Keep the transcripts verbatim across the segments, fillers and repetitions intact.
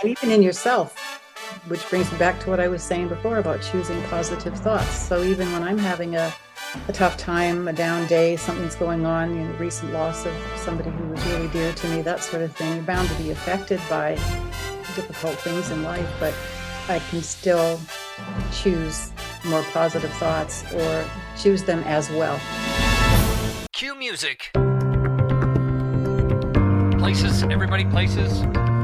even in yourself, which brings me back to what I was saying before about choosing positive thoughts. So even when I'm having a, a tough time, a down day, something's going on, you know, recent loss of somebody who was really dear to me, that sort of thing, you're bound to be affected by difficult things in life, but I can still choose more positive thoughts or choose them as well. Cue music. Places, everybody places.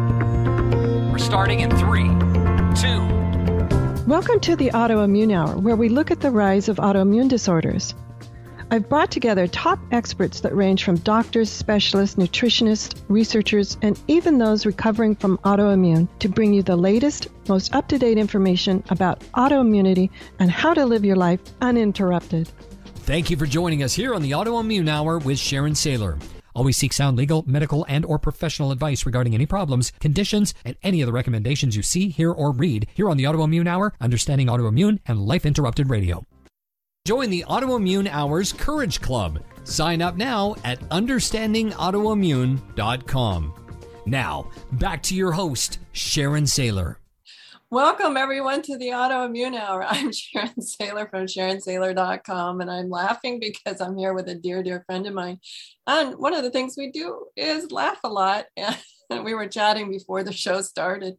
We're starting in three, two. Welcome to the Autoimmune Hour, where we look at the rise of autoimmune disorders. I've brought together top experts that range from doctors, specialists, nutritionists, researchers, and even those recovering from autoimmune to bring you the latest, most up-to-date information about autoimmunity and how to live your life uninterrupted. Thank you for joining us here on the Autoimmune Hour with Sharon Saylor. Always seek sound legal, medical, and or professional advice regarding any problems, conditions, and any of the recommendations you see, hear, or read here on the Autoimmune Hour, Understanding Autoimmune, and Life Interrupted Radio. Join the Autoimmune Hour's Courage Club. Sign up now at understanding autoimmune dot com. Now, back to your host, Sharon Saylor. Welcome, everyone, to the Autoimmune Hour. I'm Sharon Saylor from sharon saylor dot com, and I'm laughing because I'm here with a dear, dear friend of mine. And one of the things we do is laugh a lot. And we were chatting before the show started.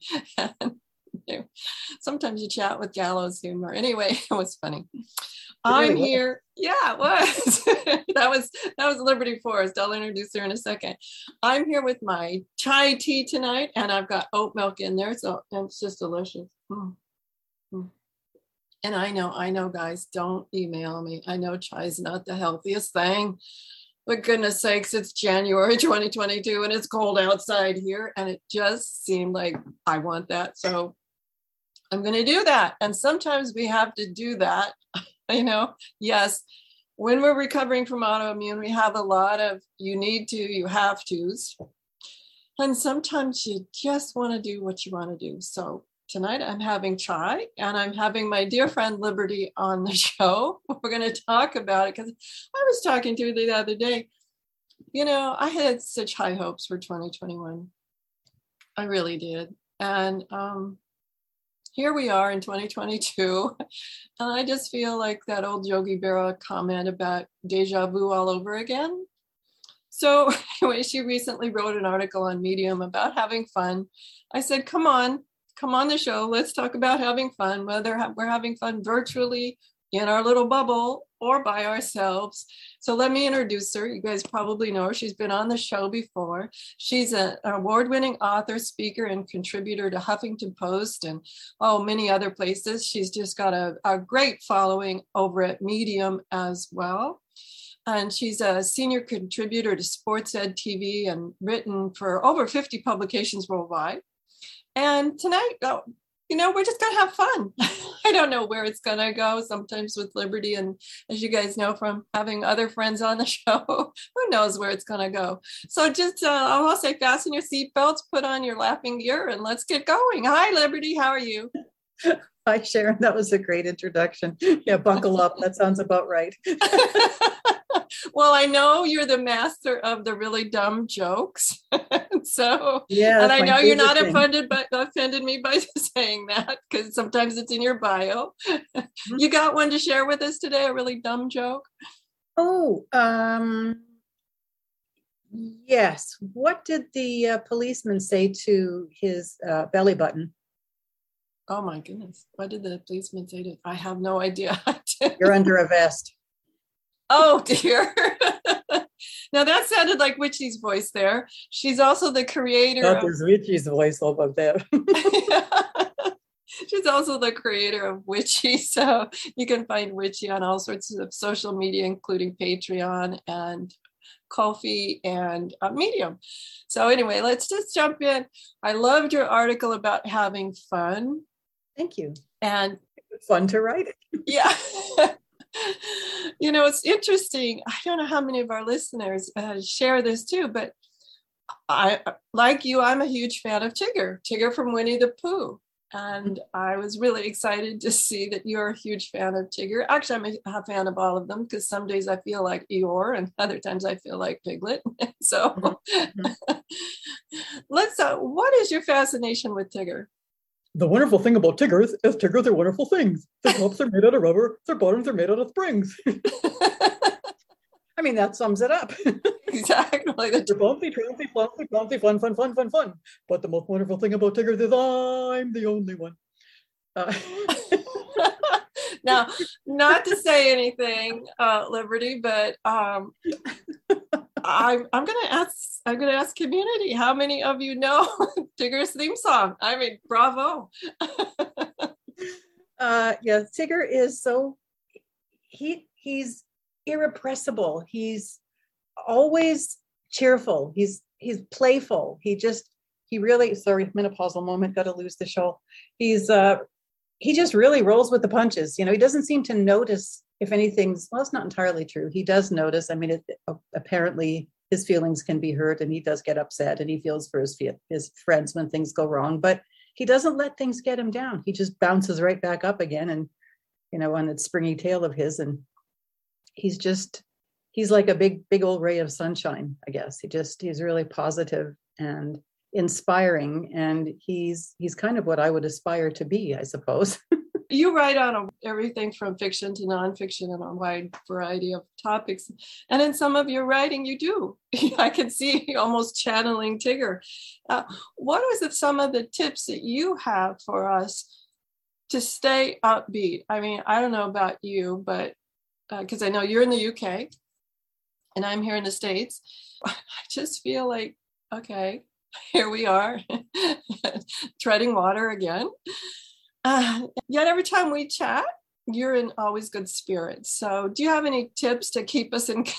And sometimes you chat with gallows humor. Anyway, it was funny. I'm here. Yeah, it was. that was that was Liberty Forrest. I'll introduce her in a second. I'm here with my chai tea tonight, and I've got oat milk in there, so and it's just delicious. Mm. Mm. And I know, I know, guys, don't email me. I know chai is not the healthiest thing. But goodness sakes, it's January twenty twenty-two, and it's cold outside here, and it just seemed like I want that, so I'm going to do that. And sometimes we have to do that. You know, yes, when we're recovering from autoimmune, we have a lot of you need to, you have to's. And sometimes you just want to do what you want to do. So tonight I'm having chai and I'm having my dear friend Liberty on the show. We're going to talk about it because I was talking to her the other day. You know, I had such high hopes for twenty twenty-one. I really did. And, um, here we are in twenty twenty-two, and I just feel like that old Yogi Berra comment about deja vu all over again. So anyway, she recently wrote an article on Medium about having fun. I said, come on, come on the show. Let's talk about having fun, whether we're having fun virtually in our little bubble or by ourselves. So let me introduce her. You guys probably know her. She's been on the show before. She's a, an award-winning author, speaker, and contributor to Huffington Post and, oh, many other places. She's just got a, a great following over at Medium as well. And she's a senior contributor to Sports Ed T V and written for over fifty publications worldwide. And tonight, oh, you know, we're just going to have fun. I don't know where it's going to go sometimes with Liberty. And as you guys know from having other friends on the show, who knows where it's going to go. So just, uh, I'll say fasten your seatbelts, put on your laughing gear, and let's get going. Hi, Liberty. How are you? Hi, Sharon. That was a great introduction. Yeah, buckle up. That sounds about right. Well, I know you're the master of the really dumb jokes. So, yeah, and I know you're not thing. offended, but offended me by saying that because sometimes it's in your bio. You got one to share with us today, a really dumb joke? Oh, um, yes. What did the uh, policeman say to his uh, belly button? Oh my goodness. What did the policeman say to? I have no idea. You're under a vest. Oh dear. Now that sounded like Witchy's voice there. She's also the creator. That is Witchy's voice over there. She's also the creator of Witchy. So you can find Witchy on all sorts of social media, including Patreon and Ko-fi and uh, Medium. So anyway, let's just jump in. I loved your article about having fun. Thank you. And fun to write it. Yeah. You know, it's interesting. I don't know how many of our listeners uh, share this too, but I, like you, I'm a huge fan of Tigger, Tigger from Winnie the Pooh. And I was really excited to see that you're a huge fan of Tigger. Actually, I'm a, a fan of all of them because some days I feel like Eeyore and other times I feel like Piglet. So, mm-hmm. let's, uh, what is your fascination with Tigger? The wonderful thing about Tiggers is Tiggers are wonderful things. Their tops are made out of rubber, their bottoms are made out of springs. I mean, that sums it up. Exactly. They're bouncy, trouncy, flouncy, flouncy, fun, fun, fun, fun, fun. But the most wonderful thing about Tiggers is I'm the only one. Uh, Now, not to say anything, uh, Liberty, but um, I'm I'm gonna ask I'm gonna ask community. How many of you know Tigger's theme song? I mean, bravo. uh, yeah, Tigger is so he he's irrepressible. He's always cheerful. He's he's playful. He just he really sorry menopausal moment. Got to lose the show. He's uh. He just really rolls with the punches. You know, he doesn't seem to notice if anything's, well, it's not entirely true. He does notice. I mean, it, apparently his feelings can be hurt and he does get upset and he feels for his, his friends when things go wrong, but he doesn't let things get him down. He just bounces right back up again and, you know, on its springy tail of his. And he's just, he's like a big, big old ray of sunshine, I guess. He just, he's really positive and inspiring, and he's he's kind of what I would aspire to be, I suppose. You write on a, everything from fiction to nonfiction and a wide variety of topics, and in some of your writing you do. I can see you almost channeling Tigger. Uh, what is it, some of the tips that you have for us to stay upbeat? I mean, I don't know about you, but because uh, I know you're in the U K and I'm here in the States, I just feel like, okay, here we are, treading water again. Uh, yet every time we chat, you're in always good spirits. So do you have any tips to keep us in,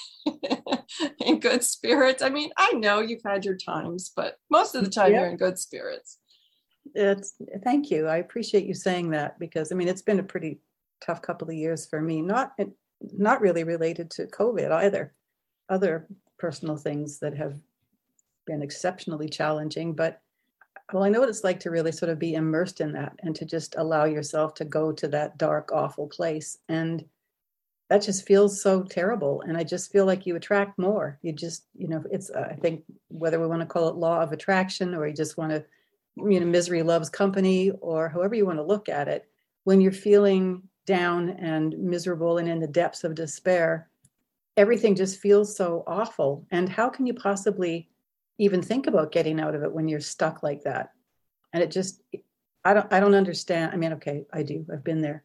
in good spirits? I mean, I know you've had your times, but most of the time yeah. you're in good spirits. It's, thank you. I appreciate you saying that, because I mean, it's been a pretty tough couple of years for me, not, not really related to COVID either. Other personal things that have been exceptionally challenging, but well, I know what it's like to really sort of be immersed in that and to just allow yourself to go to that dark, awful place. And that just feels so terrible. And I just feel like you attract more. You just, you know, it's, uh, I think whether we want to call it law of attraction, or you just want to, you know, misery loves company, or however you want to look at it, when you're feeling down and miserable and in the depths of despair, everything just feels so awful. And how can you possibly even think about getting out of it when you're stuck like that? And it just, I don't, I don't understand. I mean, okay, I do, I've been there,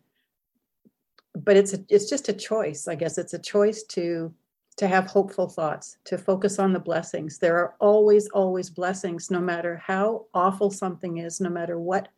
but it's, a, it's just a choice. I guess it's a choice to, to have hopeful thoughts, to focus on the blessings. There are always, always blessings, no matter how awful something is, no matter what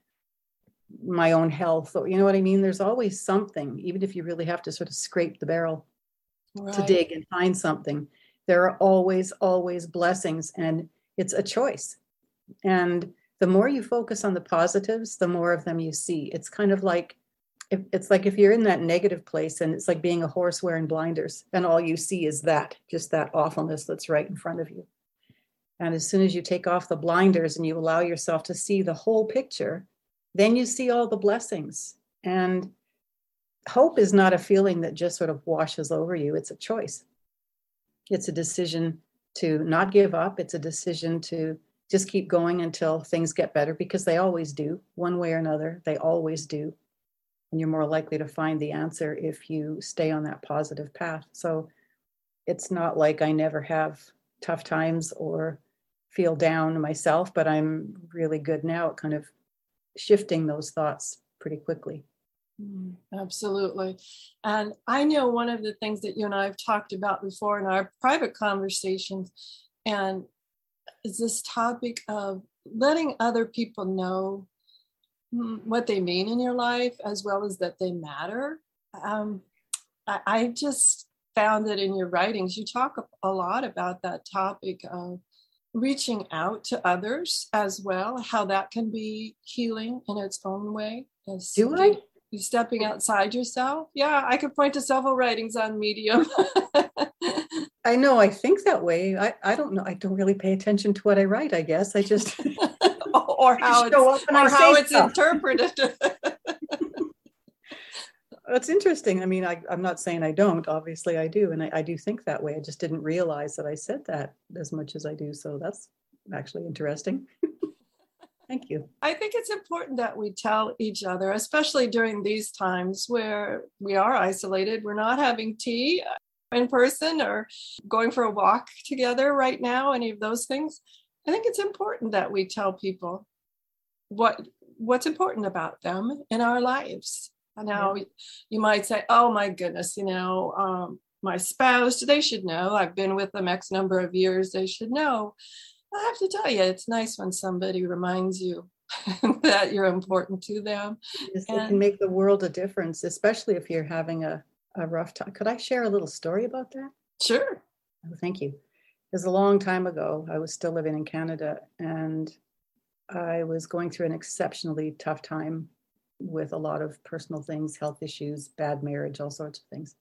my own health, or, you know what I mean? There's always something, even if you really have to sort of scrape the barrel right. to dig and find something. There are always, always blessings, and it's a choice. And the more you focus on the positives, the more of them you see. It's kind of like, if, it's like if you're in that negative place, and it's like being a horse wearing blinders, and all you see is that, just that awfulness that's right in front of you. And as soon as you take off the blinders and you allow yourself to see the whole picture, then you see all the blessings. And hope is not a feeling that just sort of washes over you. It's a choice. It's a decision to not give up. It's a decision to just keep going until things get better, because they always do, one way or another. They always do. And you're more likely to find the answer if you stay on that positive path. So it's not like I never have tough times or feel down myself, but I'm really good now at kind of shifting those thoughts pretty quickly. Mm, absolutely. And I know one of the things that you and I have talked about before in our private conversations, and is this topic of letting other people know what they mean in your life, as well as that they matter. Um, I, I just found that in your writings, you talk a lot about that topic of reaching out to others as well, how that can be healing in its own way. As Do I? Stepping outside yourself. Yeah, I could point to several writings on Medium. I know, I think that way. I, I don't know. I don't really pay attention to what I write, I guess. I just... or how it's, or how it's interpreted. That's interesting. I mean, I, I'm not saying I don't. Obviously, I do. And I, I do think that way. I just didn't realize that I said that as much as I do. So that's actually interesting. Thank you. I think it's important that we tell each other, especially during these times where we are isolated. We're not having tea in person or going for a walk together right now, any of those things. I think it's important that we tell people what what's important about them in our lives. Now, yeah. You might say, oh my goodness, you know, um, my spouse, they should know. I've been with them X number of years. They should know. I have to tell you, it's nice when somebody reminds you that you're important to them. Yes, and it can make the world a difference, especially if you're having a, a rough time. Could I share a little story about that? Sure. Oh, thank you. It was a long time ago. I was still living in Canada, and I was going through an exceptionally tough time with a lot of personal things, health issues, bad marriage, all sorts of things.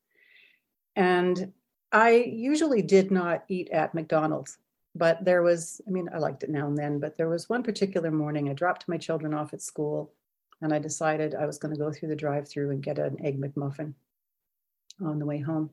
And I usually did not eat at McDonald's. But there was, I mean, I liked it now and then, but there was one particular morning I dropped my children off at school and I decided I was going to go through the drive-through and get an Egg McMuffin on the way home.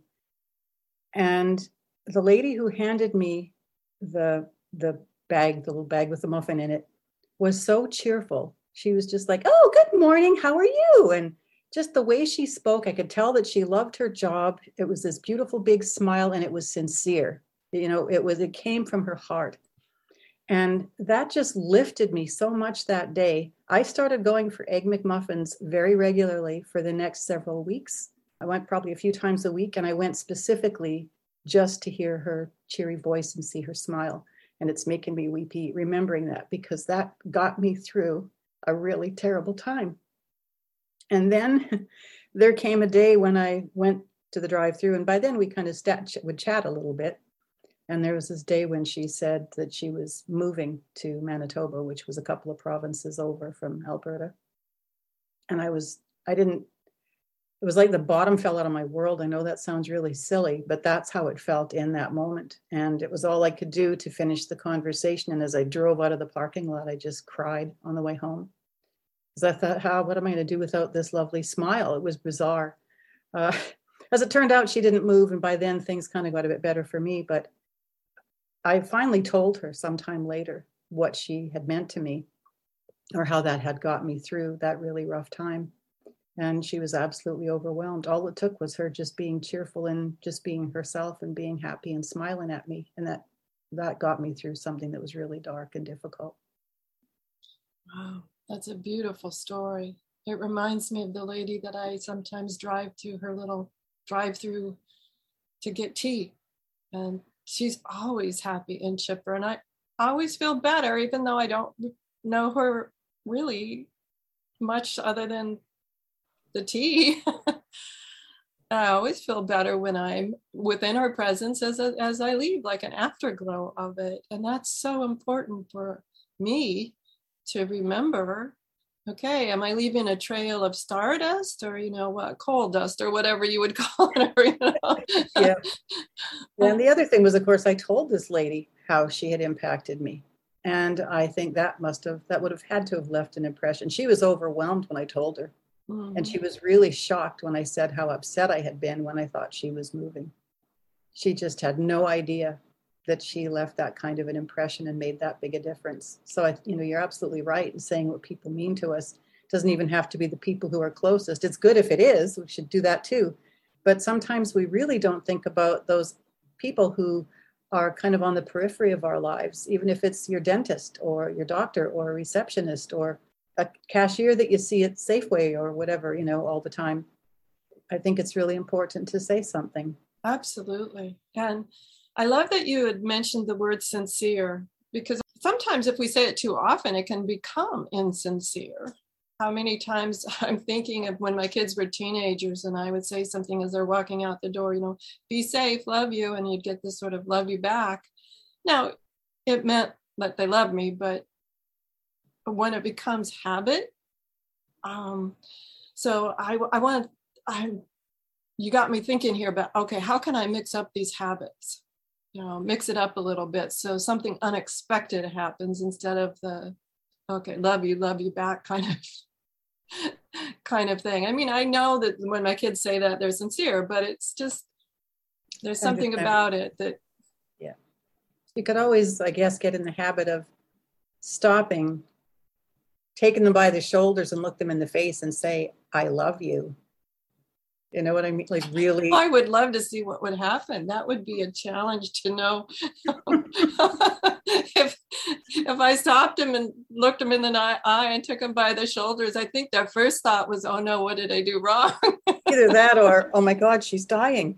And the lady who handed me the, the bag, the little bag with the muffin in it, was so cheerful. She was just like, oh, good morning, how are you? And just the way she spoke, I could tell that she loved her job. It was this beautiful big smile and it was sincere. You know, it was, it came from her heart. And that just lifted me so much that day. I started going for Egg McMuffins very regularly for the next several weeks. I went probably a few times a week, and I went specifically just to hear her cheery voice and see her smile. And it's making me weepy remembering that, because that got me through a really terrible time. And then there came a day when I went to the drive-through, and by then we kind of stat, would chat a little bit. And there was this day when she said that she was moving to Manitoba, which was a couple of provinces over from Alberta. And I was, I didn't, it was like the bottom fell out of my world. I know that sounds really silly, but that's how it felt in that moment. And it was all I could do to finish the conversation. And as I drove out of the parking lot, I just cried on the way home. Because I thought, how, what am I going to do without this lovely smile? It was bizarre. Uh, as it turned out, she didn't move. And by then things kind of got a bit better for me. But I finally told her sometime later what she had meant to me, or how that had got me through that really rough time. And she was absolutely overwhelmed. All it took was her just being cheerful and just being herself and being happy and smiling at me. And that, that got me through something that was really dark and difficult. Wow, that's a beautiful story. It reminds me of the lady that I sometimes drive to her little drive-through to get tea. And she's always happy and chipper. And I always feel better, even though I don't know her really much other than the tea. I always feel better when I'm within her presence as, a, as I leave, like an afterglow of it. And that's so important for me to remember. Okay, am I leaving a trail of stardust, or, you know, what, coal dust, or whatever you would call it? Or, you know? Yeah. And the other thing was, of course, I told this lady how she had impacted me. And I think that must have, that would have had to have left an impression. She was overwhelmed when I told her. Mm-hmm. And she was really shocked when I said how upset I had been when I thought she was moving. She just had no idea that she left that kind of an impression and made that big a difference. So, I, you know, you're absolutely right in saying what people mean to us. It doesn't even have to be the people who are closest. It's good if it is. We should do that too. But sometimes we really don't think about those people who are kind of on the periphery of our lives, even if it's your dentist or your doctor or a receptionist or a cashier that you see at Safeway or whatever, you know, all the time. I think it's really important to say something. Absolutely. And I love that you had mentioned the word sincere, because sometimes if we say it too often, it can become insincere. How many times I'm thinking of when my kids were teenagers and I would say something as they're walking out the door, you know, be safe, love you. And you'd get this sort of love you back. Now, it meant that they love me, but when it becomes habit, um, so I, I want, I, you got me thinking here about, okay, how can I mix up these habits? You know, mix it up a little bit so something unexpected happens instead of the, okay, love you, love you back kind of kind of thing. I mean, I know that when my kids say that, they're sincere, but it's just, there's something about it that yeah, You could always, I guess, get in the habit of stopping, taking them by the shoulders and look them in the face and say, I love you. You know what I mean? Like, really. I would love to see what would happen. That would be a challenge to know. if if I stopped him and looked him in the eye and took him by the shoulders, I think their first thought was, oh no, what did I do wrong? Either that or, oh my God, she's dying.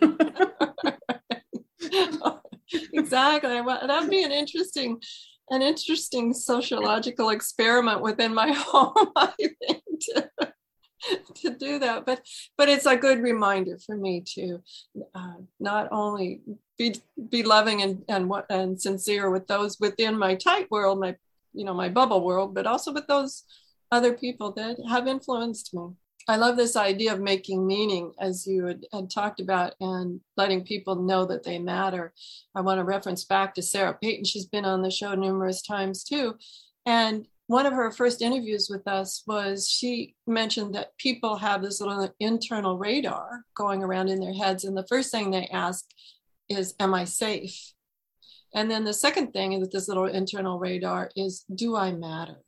Exactly. Well, that'd be an interesting, an interesting sociological experiment within my home, I think, to, to do that. But but it's a good reminder for me to uh, not only be be loving and and what and sincere with those within my tight world, my you know my bubble world, but also with those other people that have influenced me. I love this idea of making meaning, as you had, had talked about, and letting people know that they matter. I want to reference back to Sarah Payton. She's been on the show numerous times too. And one of her first interviews with us was she mentioned that people have this little internal radar going around in their heads. And the first thing they ask is, am I safe? And then the second thing with this little internal radar is, do I matter?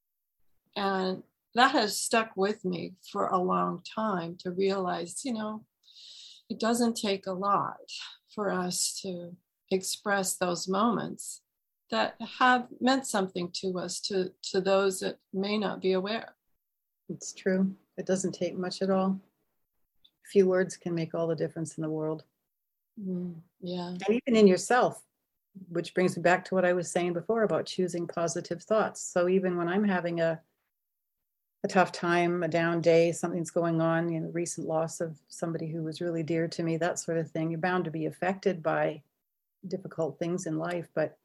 And that has stuck with me for a long time to realize, you know, it doesn't take a lot for us to express those moments that have meant something to us, to, to those that may not be aware. It's true. It doesn't take much at all. A few words can make all the difference in the world. Mm, yeah. And even in yourself, which brings me back to what I was saying before about choosing positive thoughts. So even when I'm having a a tough time, a down day, something's going on, you know, recent loss of somebody who was really dear to me, that sort of thing, you're bound to be affected by difficult things in life, but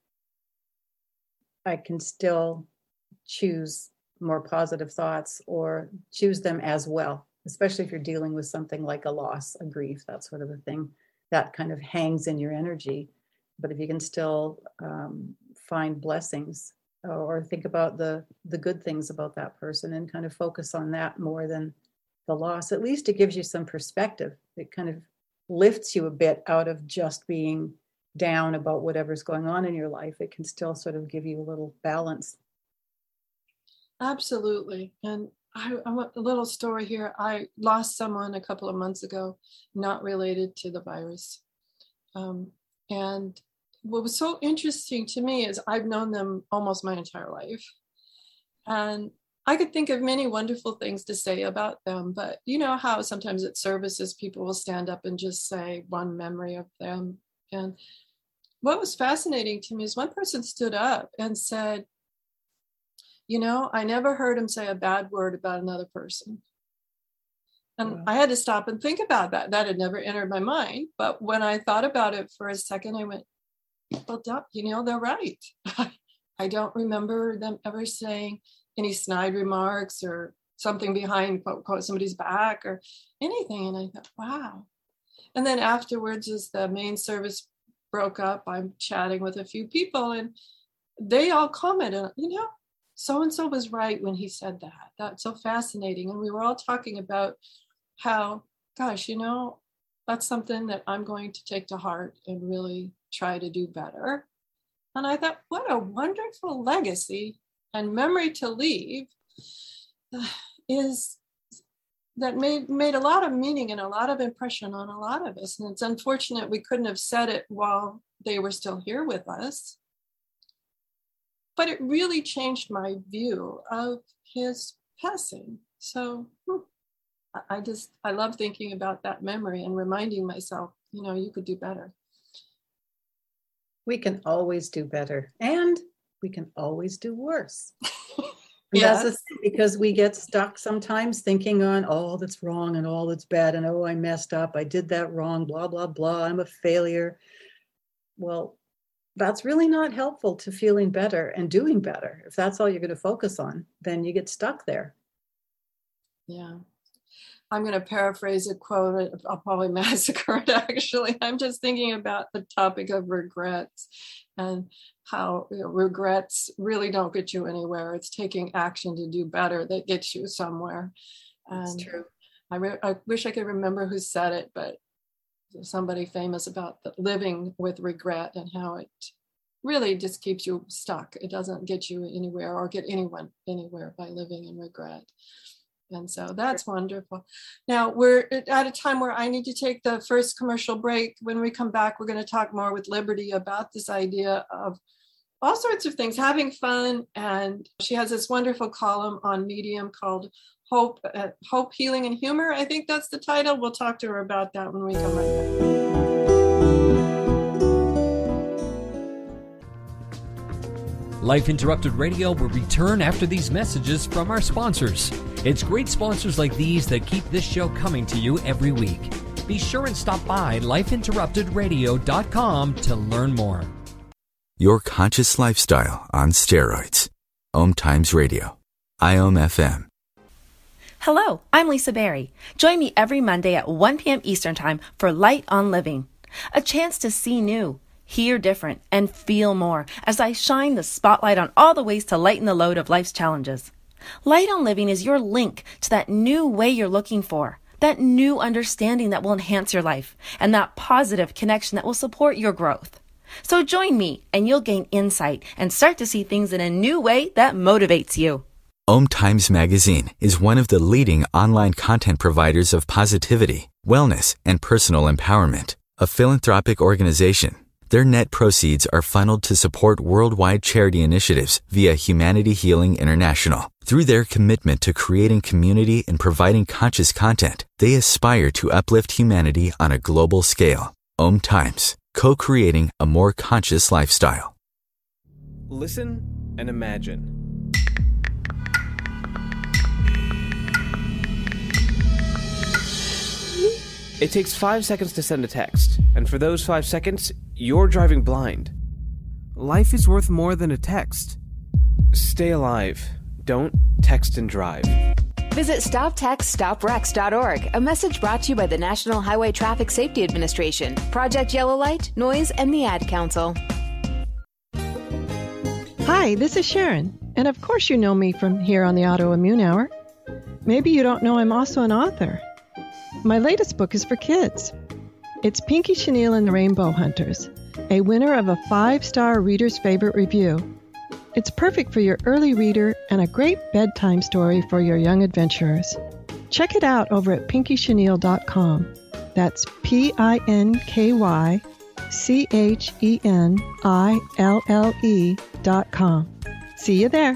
I can still choose more positive thoughts or choose them as well, especially if you're dealing with something like a loss, a grief, that sort of a thing that kind of hangs in your energy. But if you can still um, find blessings or think about the the good things about that person and kind of focus on that more than the loss, at least it gives you some perspective. It kind of lifts you a bit out of just being down about whatever's going on in your life. It can still sort of give you a little balance. Absolutely. And I, I want a little story here. I lost someone a couple of months ago, not related to the virus. Um, and what was so interesting to me is I've known them almost my entire life. And I could think of many wonderful things to say about them, but you know how sometimes at services, people will stand up and just say one memory of them. And what was fascinating to me is one person stood up and said, you know, I never heard him say a bad word about another person. And wow. I had to stop and think about that. That had never entered my mind. But when I thought about it for a second, I went, well, you know, they're right. I don't remember them ever saying any snide remarks or something behind quote, quote, somebody's back or anything. And I thought, wow. And then afterwards, as the main service broke up, I'm chatting with a few people and they all commented, you know, so-and-so was right when he said that. That's so fascinating. And we were all talking about how, gosh, you know, that's something that I'm going to take to heart and really try to do better. And I thought, what a wonderful legacy and memory to leave uh, is that made, made a lot of meaning and a lot of impression on a lot of us. And it's unfortunate we couldn't have said it while they were still here with us. But it really changed my view of his passing. So I just, I love thinking about that memory and reminding myself, you know, you could do better. We can always do better, and we can always do worse. Yes. That's the thing, because we get stuck sometimes thinking on all that's wrong and all that's bad, and oh, I messed up, I did that wrong, blah, blah, blah, I'm a failure. Well, that's really not helpful to feeling better and doing better. If that's all you're going to focus on, then you get stuck there. Yeah. I'm going to paraphrase a quote. I'll probably massacre it, actually. I'm just thinking about the topic of regrets and how you know, regrets really don't get you anywhere. It's taking action to do better that gets you somewhere. That's and true. I, re- I wish I could remember who said it, but somebody famous about the living with regret and how it really just keeps you stuck. It doesn't get you anywhere or get anyone anywhere by living in regret. And so that's wonderful. Now we're at a time where I need to take the first commercial break. When we come back, we're going to talk more with Liberty about this idea of all sorts of things, having fun. And she has this wonderful column on Medium called Hope, uh, Hope, Healing, and Humor. I think that's the title. We'll talk to her about that when we come right back. Life Interrupted Radio will return after these messages from our sponsors. It's great sponsors like these that keep this show coming to you every week. Be sure and stop by life interrupted radio dot com to learn more. Your conscious lifestyle on steroids. Om Times Radio. I O M F M. Hello, I'm Lisa Berry. Join me every Monday at one p.m. Eastern Time for Light on Living. A chance to see new, hear different, and feel more as I shine the spotlight on all the ways to lighten the load of life's challenges. Light on Living is your link to that new way you're looking for, that new understanding that will enhance your life, and that positive connection that will support your growth. So join me and you'll gain insight and start to see things in a new way that motivates you. Om Times Magazine is one of the leading online content providers of positivity, wellness, and personal empowerment. A philanthropic organization, their net proceeds are funneled to support worldwide charity initiatives via Humanity Healing International. Through their commitment to creating community and providing conscious content, they aspire to uplift humanity on a global scale. Om Times, co-creating a more conscious lifestyle. Listen and imagine. It takes five seconds to send a text, and for those five seconds, you're driving blind. Life is worth more than a text. Stay alive. Don't text and drive. Visit stop text stop wrecks dot org, a message brought to you by the National Highway Traffic Safety Administration, Project Yellow Light, Noise, and the Ad Council. Hi, this is Sharon, and of course you know me from here on the Autoimmune Hour. Maybe you don't know I'm also an author. My latest book is for kids. It's Pinky Chenille and the Rainbow Hunters, a winner of a five-star Reader's Favorite review. It's perfect for your early reader and a great bedtime story for your young adventurers. Check it out over at pinky chenille dot com. That's P I N K Y C H E N I L L E dot com. See you there.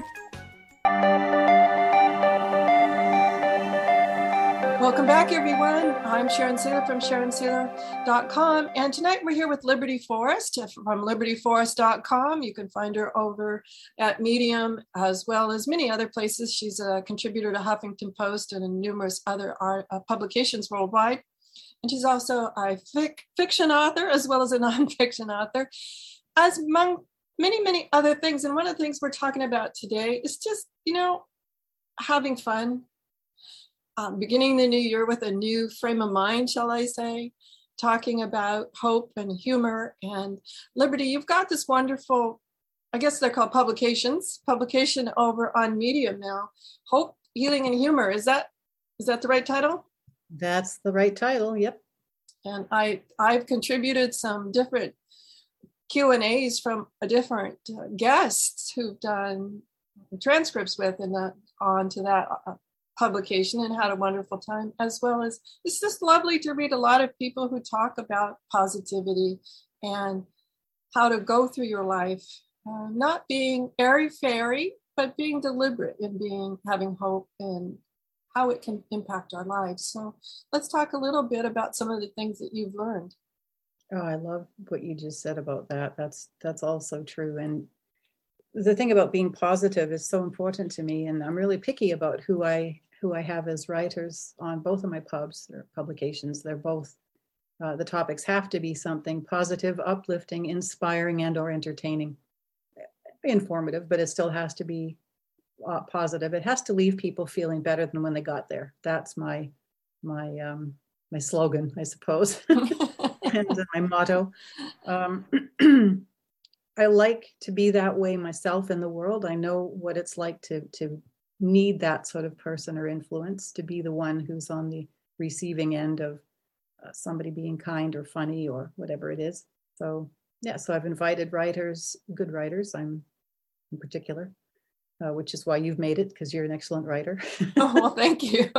Welcome back, everyone. I'm Sharon Saylor from sharon saylor dot com. And tonight we're here with Liberty Forrest from liberty forrest dot com. You can find her over at Medium as well as many other places. She's a contributor to Huffington Post and in numerous other art, uh, publications worldwide. And she's also a fic- fiction author as well as a nonfiction author, as among many, many other things. And one of the things we're talking about today is just, you know, having fun. Um, beginning the new year with a new frame of mind, shall I say, talking about hope and humor and Liberty. You've got this wonderful, I guess they're called publications, publication over on Medium now, Hope, Healing, and Humor. Is that is that the right title? That's the right title, yep. And I, I've contributed some different Q and A's from a different uh, guests who've done transcripts with and uh, on to that uh, publication and had a wonderful time, as well as it's just lovely to read a lot of people who talk about positivity and how to go through your life, uh, not being airy-fairy, but being deliberate in being having hope and how it can impact our lives. So let's talk a little bit about some of the things that you've learned. Oh, I love what you just said about that. That's that's also true. And the thing about being positive is so important to me, and I'm really picky about who I who I have as writers on both of my pubs or publications. They're both, uh, the topics have to be something positive, uplifting, inspiring, and or entertaining. Informative, but it still has to be uh, positive. It has to leave people feeling better than when they got there. That's my my um, my slogan, I suppose, and my motto. Um, I like to be that way myself in the world. I know what it's like to to need that sort of person or influence, to be the one who's on the receiving end of uh, somebody being kind or funny or whatever it is. So Yeah, so I've invited writers, good writers, I'm in particular, uh, which is why you've made it, because you're an excellent writer. Oh, well, thank you.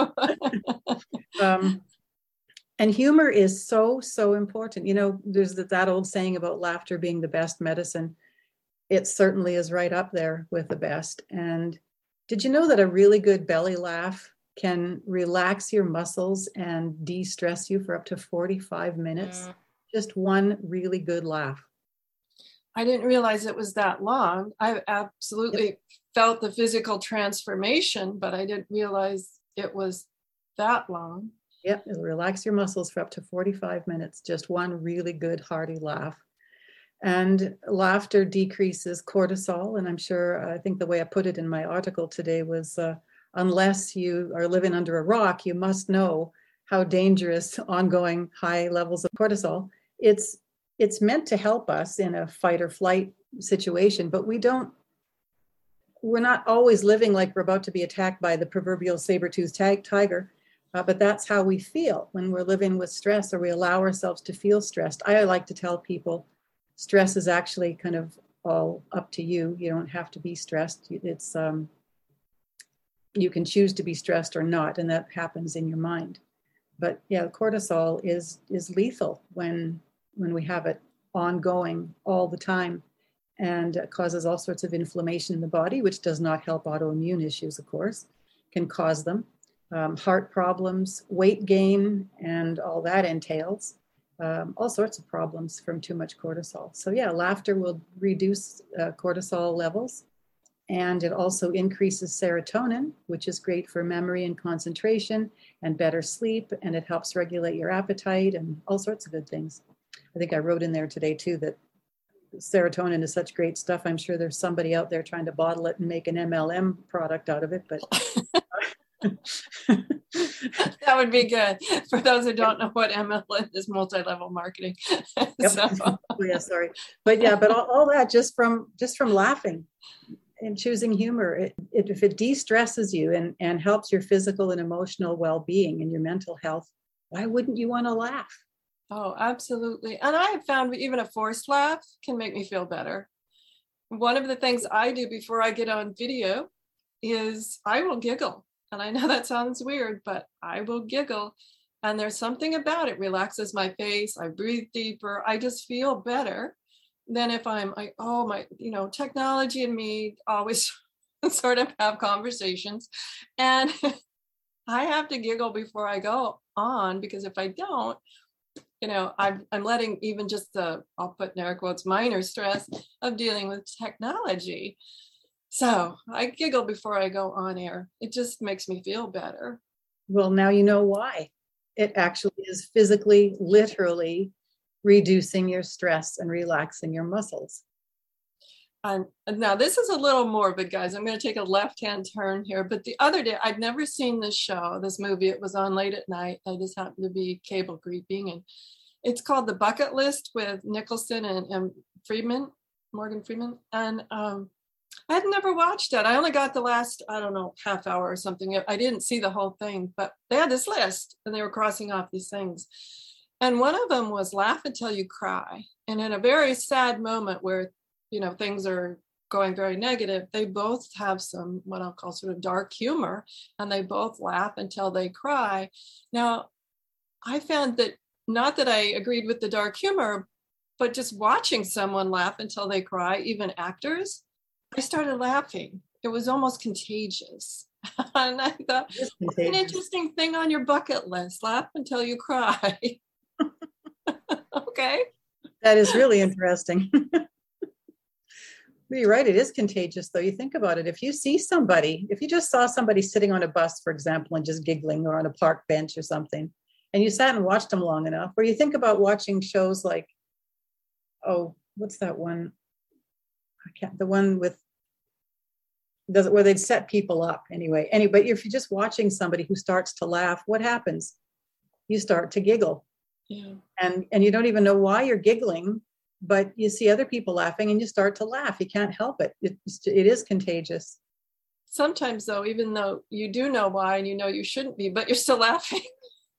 um, and humor is so, so important. You know, there's that, that old saying about laughter being the best medicine. It certainly is right up there with the best. And did you know that a really good belly laugh can relax your muscles and de-stress you for up to forty-five minutes? Mm. Just one really good laugh. I didn't realize it was that long. I absolutely yep. felt the physical transformation, but I didn't realize it was that long. Yep, it'll relax your muscles for up to forty-five minutes. Just one really good hearty laugh. And laughter decreases cortisol. And I'm sure, I think the way I put it in my article today was, uh, unless you are living under a rock, you must know how dangerous ongoing high levels of cortisol. It's it's meant to help us in a fight or flight situation, but we don't, we're not always living like we're about to be attacked by the proverbial saber-toothed tiger, uh, but that's how we feel when we're living with stress, or we allow ourselves to feel stressed. I like to tell people, stress is actually kind of all up to you. You don't have to be stressed. It's um, you can choose to be stressed or not, and that happens in your mind. But yeah, cortisol is is lethal when when we have it ongoing all the time, and it causes all sorts of inflammation in the body, which does not help autoimmune issues, of course, can cause them. Um, heart problems, weight gain, and all that entails. Um, all sorts of problems from too much cortisol. So yeah, laughter will reduce uh, cortisol levels, and it also increases serotonin, which is great for memory and concentration and better sleep, and it helps regulate your appetite and all sorts of good things. I think I wrote in there today too that serotonin is such great stuff. I'm sure there's somebody out there trying to bottle it and make an M L M product out of it, but that would be good. For those who don't know what M L M is, multi-level marketing. Yep. So. Oh, yeah, sorry. But yeah, but all, all that just from just from laughing and choosing humor. It, it, if it de-stresses you and, and helps your physical and emotional well-being and your mental health, why wouldn't you want to laugh? Oh, absolutely. And I have found even a forced laugh can make me feel better. One of the things I do before I get on video is I will giggle. And I know that sounds weird, but I will giggle. And there's something about it, relaxes my face. I breathe deeper. I just feel better than if I'm like, oh my, you know, technology and me always sort of have conversations. And I have to giggle before I go on, because if I don't, you know, I'm, I'm letting even just the, I'll put in air quotes, minor stress of dealing with technology. So I giggle before I go on air. It just makes me feel better. Well, now you know why. It actually is physically, literally reducing your stress and relaxing your muscles. And now this is a little morbid, guys. I'm going to take a left-hand turn here. But the other day, I'd never seen this show, this movie. It was on late at night. I just happened to be cable creeping. And it's called The Bucket List with Nicholson and, and Freeman, Morgan Freeman. And um, I had never watched it. I only got the last, I don't know, half hour or something. I didn't see the whole thing. But they had this list, and they were crossing off these things. And one of them was laugh until you cry. And in a very sad moment where, you know, things are going very negative, they both have some, what I'll call sort of dark humor, and they both laugh until they cry. Now, I found that, not that I agreed with the dark humor, but just watching someone laugh until they cry, even actors, I started laughing. It was almost contagious. And I thought, what an interesting thing on your bucket list, laugh until you cry. Okay. That is really interesting. You're right. It is contagious, though. You think about it. If you see somebody, if you just saw somebody sitting on a bus, for example, and just giggling, or on a park bench or something, and you sat and watched them long enough, or you think about watching shows like, oh, what's that one? I can't, the one with, does it, where they'd set people up anyway. Anyway, if you're just watching somebody who starts to laugh, what happens? You start to giggle. Yeah. And, and you don't even know why you're giggling, but you see other people laughing and you start to laugh. You can't help it. It's, it is contagious. Sometimes, though, even though you do know why and you know you shouldn't be, but you're still laughing.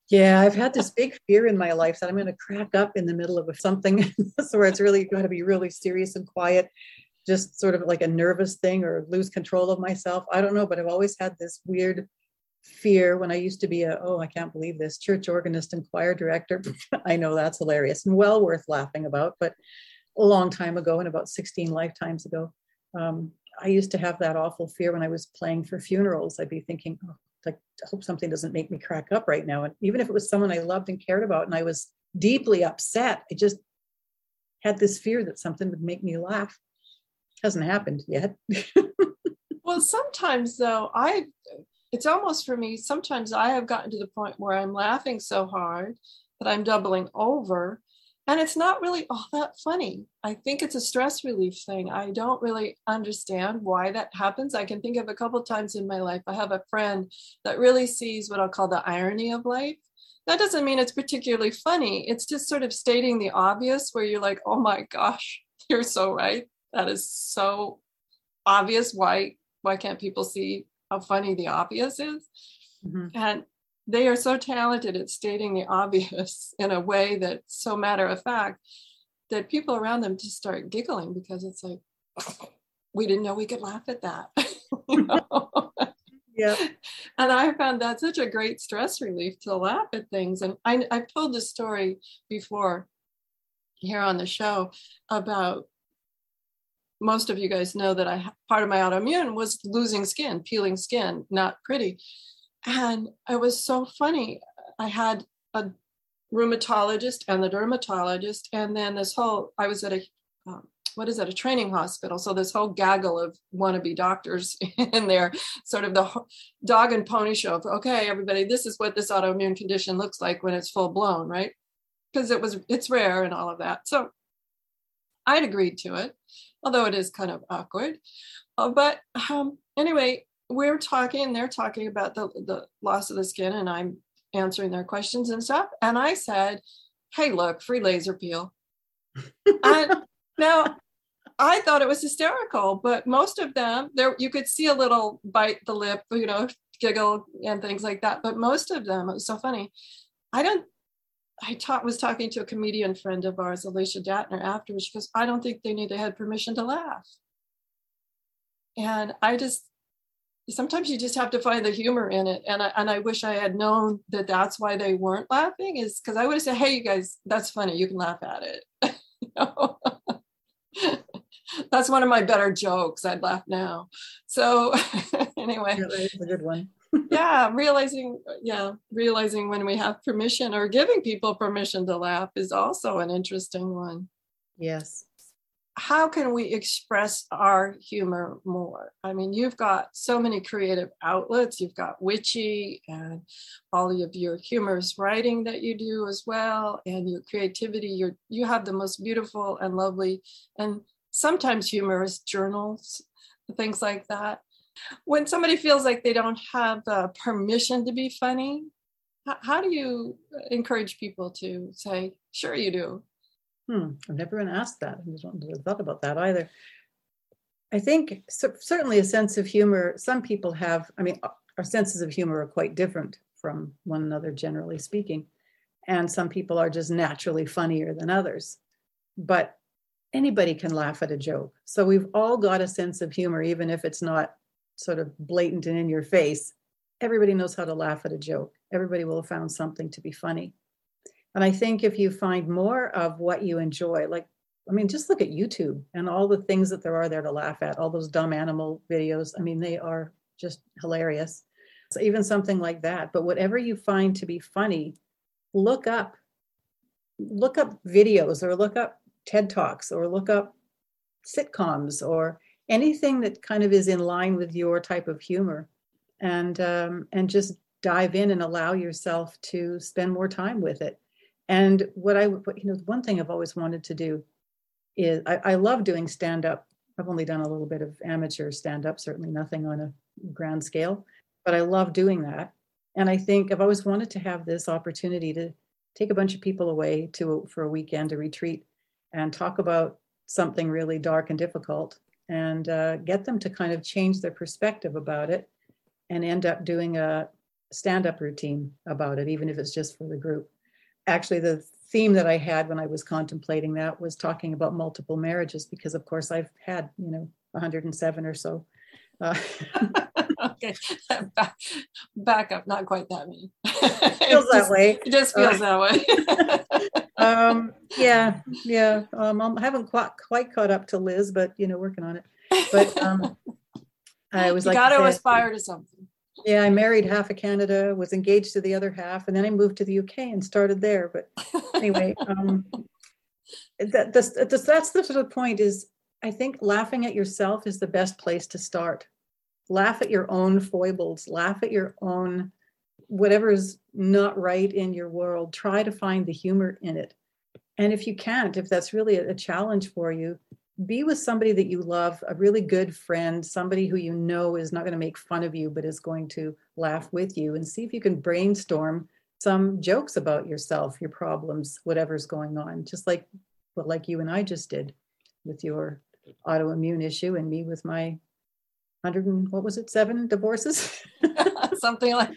Yeah, I've had this big fear in my life that I'm going to crack up in the middle of something where it's really got to be really serious and quiet, just sort of like a nervous thing, or lose control of myself. I don't know, but I've always had this weird fear when I used to be a, oh, I can't believe this, church organist and choir director. I know that's hilarious and well worth laughing about, but a long time ago, and about sixteen lifetimes ago, um, I used to have that awful fear when I was playing for funerals. I'd be thinking, oh, like, I hope something doesn't make me crack up right now. And even if it was someone I loved and cared about and I was deeply upset, I just had this fear that something would make me laugh. Hasn't happened yet. Well, sometimes though, I, it's almost for me, sometimes I have gotten to the point where I'm laughing so hard that I'm doubling over. And it's not really all that funny. I think it's a stress relief thing. I don't really understand why that happens. I can think of a couple of times in my life. I have a friend that really sees what I'll call the irony of life. That doesn't mean it's particularly funny. It's just sort of stating the obvious, where you're like, oh my gosh, you're so right. That is so obvious. Why, why can't people see how funny the obvious is? Mm-hmm. And they are so talented at stating the obvious in a way that's so matter of fact that people around them just start giggling, because it's like, we didn't know we could laugh at that. You know? Yeah. And I found that such a great stress relief to laugh at things. And I, I've told this story before here on the show about, most of you guys know that I part of my autoimmune was losing skin, peeling skin, not pretty. And it was so funny. I had a rheumatologist and the dermatologist, and then this whole, I was at a, um, what is that, a training hospital. So this whole gaggle of wannabe doctors in there, sort of the dog and pony show of, okay, everybody, this is what this autoimmune condition looks like when it's full blown, right? Because it was, it's rare and all of that. So I'd agreed to it, although it is kind of awkward. Uh, but um, anyway, we're talking and they're talking about the, the loss of the skin, and I'm answering their questions and stuff. And I said, hey, look, free laser peel. And now I thought it was hysterical, but most of them, there you could see a little bite the lip, you know, giggle and things like that. But most of them, it was so funny. I don't, I taught, was talking to a comedian friend of ours, Alicia Datner, afterwards. She goes, I don't think they knew they had permission to laugh. And I just, sometimes you just have to find the humor in it. And I, and I wish I had known that that's why they weren't laughing, is because I would have said, hey, you guys, that's funny. You can laugh at it. You know? That's one of my better jokes. I'd laugh now. So anyway. Yeah, that's a good one. Yeah, realizing, yeah, realizing when we have permission, or giving people permission to laugh, is also an interesting one. Yes. How can we express our humor more? I mean, you've got so many creative outlets. You've got Witchy and all of your humorous writing that you do as well, and your creativity. You're, you have the most beautiful and lovely and sometimes humorous journals, things like that. When somebody feels like they don't have uh, permission to be funny, how, how do you encourage people to say, sure you do? Hmm, I've never been asked that. I don't have thought about that either. I think so, certainly a sense of humor. Some people have, I mean, our senses of humor are quite different from one another, generally speaking. And some people are just naturally funnier than others. But anybody can laugh at a joke. So we've all got a sense of humor, even if it's not sort of blatant and in your face. Everybody knows how to laugh at a joke. Everybody will have found something to be funny. And I think if you find more of what you enjoy, like, I mean, just look at YouTube and all the things that there are there to laugh at, all those dumb animal videos. I mean, they are just hilarious. So even something like that. But whatever you find to be funny, look up, look up videos, or look up TED Talks, or look up sitcoms, or anything that kind of is in line with your type of humor, and um, and just dive in and allow yourself to spend more time with it. And what I, you know, one thing I've always wanted to do is, I, I love doing stand-up. I've only done a little bit of amateur stand-up, certainly nothing on a grand scale, but I love doing that. And I think I've always wanted to have this opportunity to take a bunch of people away to for a weekend, a retreat, and talk about something really dark and difficult, and uh, get them to kind of change their perspective about it, and end up doing a stand-up routine about it, even if it's just for the group. Actually, the theme that I had when I was contemplating that was talking about multiple marriages, because of course I've had, you know, one hundred seven or so. Uh, okay, back, back up, not quite that many. It feels that just, way. It just feels uh, that way. um, yeah, yeah. Um, I haven't quite, quite caught up to Liz, but, you know, working on it. But um, I was you like, got to say, aspire to something. Yeah, I married half of Canada, was engaged to the other half, and then I moved to the U K and started there. But anyway, um, that, this, this, that's the sort of point is, I think laughing at yourself is the best place to start. Laugh at your own foibles, laugh at your own, whatever is not right in your world. Try to find the humor in it. And if you can't, if that's really a, a challenge for you, be with somebody that you love, a really good friend, somebody who you know is not going to make fun of you, but is going to laugh with you, and see if you can brainstorm some jokes about yourself, your problems, whatever's going on, just like well, like you and I just did with your autoimmune issue, and me with my hundred and what was it, seven divorces? Something like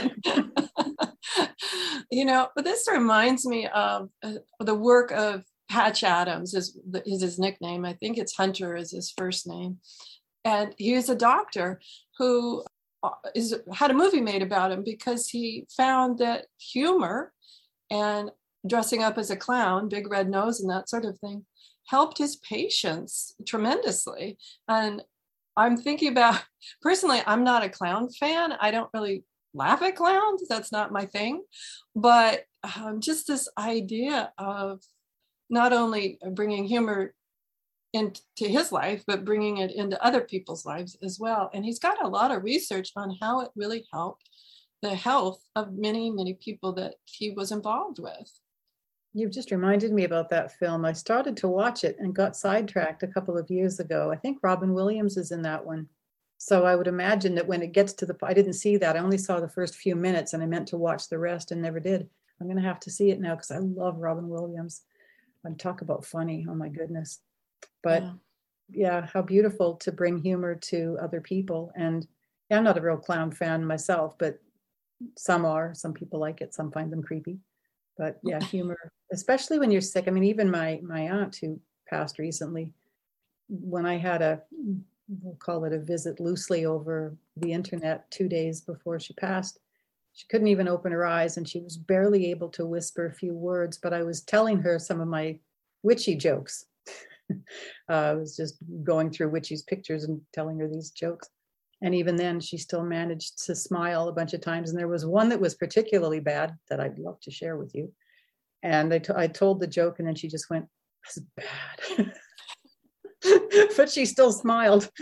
that. You know, but this reminds me of uh, the work of Patch Adams is, is his nickname. I think it's Hunter is his first name. And he was a doctor who is, had a movie made about him because he found that humor and dressing up as a clown, big red nose and that sort of thing, helped his patients tremendously. And I'm thinking about, personally, I'm not a clown fan. I don't really laugh at clowns. That's not my thing. But um, just this idea of not only bringing humor into his life, but bringing it into other people's lives as well. And he's got a lot of research on how it really helped the health of many, many people that he was involved with. You've just reminded me about that film. I started to watch it and got sidetracked a couple of years ago. I think Robin Williams is in that one. So I would imagine that when it gets to the, I didn't see that. I only saw the first few minutes and I meant to watch the rest and never did. I'm going to have to see it now because I love Robin Williams. And talk about funny, oh my goodness. But yeah. yeah, how beautiful to bring humor to other people. And yeah, I'm not a real clown fan myself, but some are. Some people like it, some find them creepy. But yeah, humor, especially when you're sick. I mean, even my my aunt who passed recently, when I had a, we'll call it a visit loosely over the internet two days before she passed, she couldn't even open her eyes and she was barely able to whisper a few words, but I was telling her some of my witchy jokes. uh, I was just going through Witchy's pictures and telling her these jokes. And even then she still managed to smile a bunch of times. And there was one that was particularly bad that I'd love to share with you. And I, t- I told the joke and then she just went, "That's bad." But she still smiled.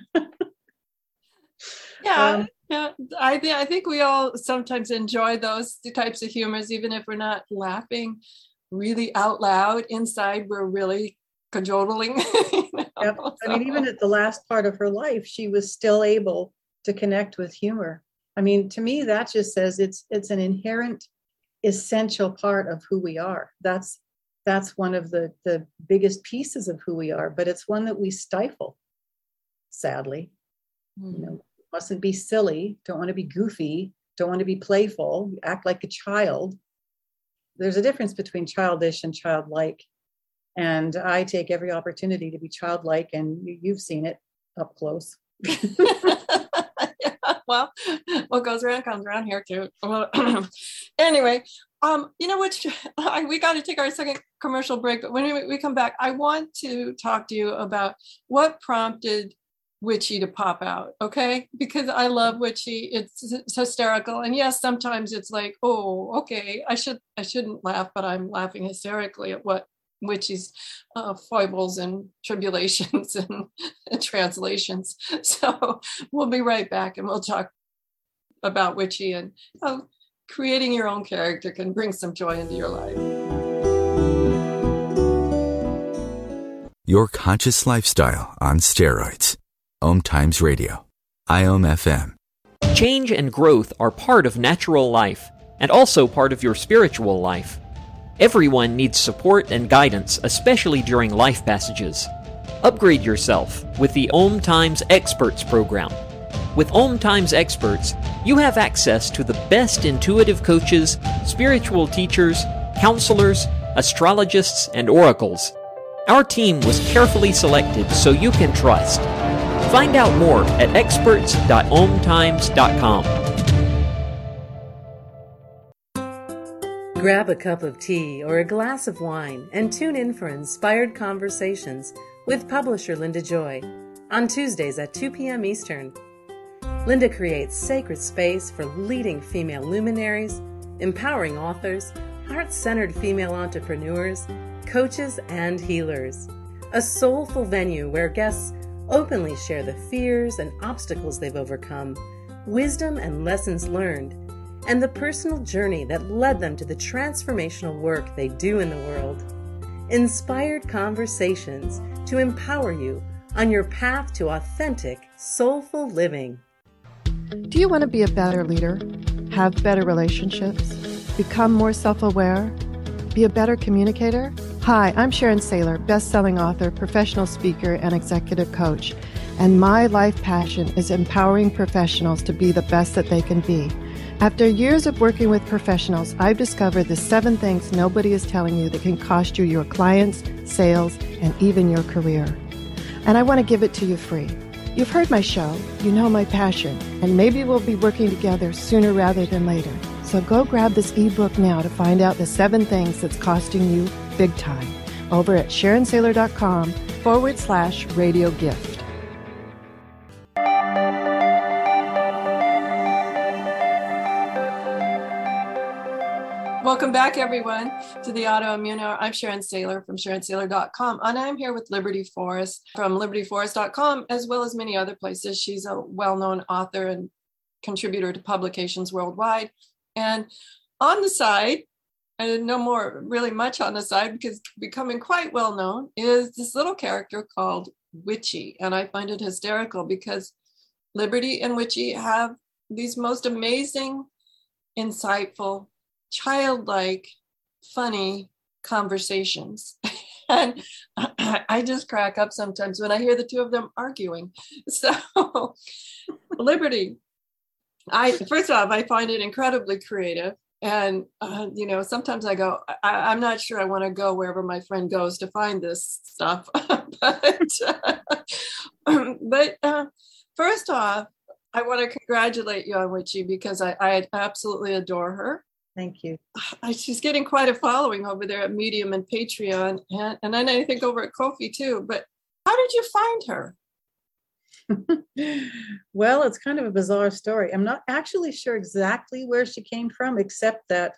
Yeah. Um, Yeah, I think I think we all sometimes enjoy those types of humors, even if we're not laughing really out loud. Inside, we're really cajoling. You know? Yep. I mean, even at the last part of her life, she was still able to connect with humor. I mean, to me, that just says it's it's an inherent, essential part of who we are. That's that's one of the the biggest pieces of who we are, but it's one that we stifle, sadly. Mm-hmm. You know. Mustn't be silly, don't want to be goofy, don't want to be playful, act like a child. There's a difference between childish and childlike. And I take every opportunity to be childlike, and you, you've seen it up close. Yeah, well, what goes around comes around here too. Anyway, um, you know what? We got to take our second commercial break, but when we, we come back, I want to talk to you about what prompted Witchy to pop out, okay? Because I love Witchy. It's, it's hysterical, and yes, sometimes it's like, oh, okay, I should I shouldn't laugh, but I'm laughing hysterically at what Witchy's uh, foibles and tribulations and, and translations. So we'll be right back, and we'll talk about Witchy and how creating your own character can bring some joy into your life. Your conscious lifestyle on steroids. Om Times Radio. I O M F M. Change and growth are part of natural life, and also part of your spiritual life. Everyone needs support and guidance, especially during life passages. Upgrade yourself with the Om Times Experts program. With Om Times Experts, you have access to the best intuitive coaches, spiritual teachers, counselors, astrologists, and oracles. Our team was carefully selected so you can trust. Find out more at experts dot om times dot com. Grab a cup of tea or a glass of wine and tune in for Inspired Conversations with publisher Linda Joy on Tuesdays at two p.m. Eastern. Linda creates sacred space for leading female luminaries, empowering authors, heart-centered female entrepreneurs, coaches, and healers. A soulful venue where guests openly share the fears and obstacles they've overcome, wisdom and lessons learned, and the personal journey that led them to the transformational work they do in the world. Inspired Conversations to empower you on your path to authentic, soulful living. Do you want to be a better leader? Have better relationships? Become more self-aware? Be a better communicator? Hi, I'm Sharon Saylor, best-selling author, professional speaker, and executive coach. And my life passion is empowering professionals to be the best that they can be. After years of working with professionals, I've discovered the seven things nobody is telling you that can cost you your clients, sales, and even your career. And I want to give it to you free. You've heard my show, you know my passion, and maybe we'll be working together sooner rather than later. So go grab this ebook now to find out the seven things that's costing you big time over at SharonSaylor.com forward slash radio gift. Welcome back, everyone, to the Autoimmune Hour. I'm Sharon Saylor from Sharon Saylor dot com, and I'm here with Liberty Forrest from Liberty Forrest dot com, as well as many other places. She's a well-known author and contributor to publications worldwide. And on the side, I didn't know more really much on the side because becoming quite well-known, is this little character called Witchy. And I find it hysterical because Liberty and Witchy have these most amazing, insightful, childlike, funny conversations. And I just crack up sometimes when I hear the two of them arguing. So Liberty, I first off, I find it incredibly creative. And, uh, you know, sometimes I go, I, I'm not sure I want to go wherever my friend goes to find this stuff. but uh, but uh, first off, I want to congratulate you on Witchy because I, I absolutely adore her. Thank you. She's getting quite a following over there at Medium and Patreon, and, and then I think over at Ko-fi too. But how did you find her? Well, it's kind of a bizarre story. I'm not actually sure exactly where she came from, except that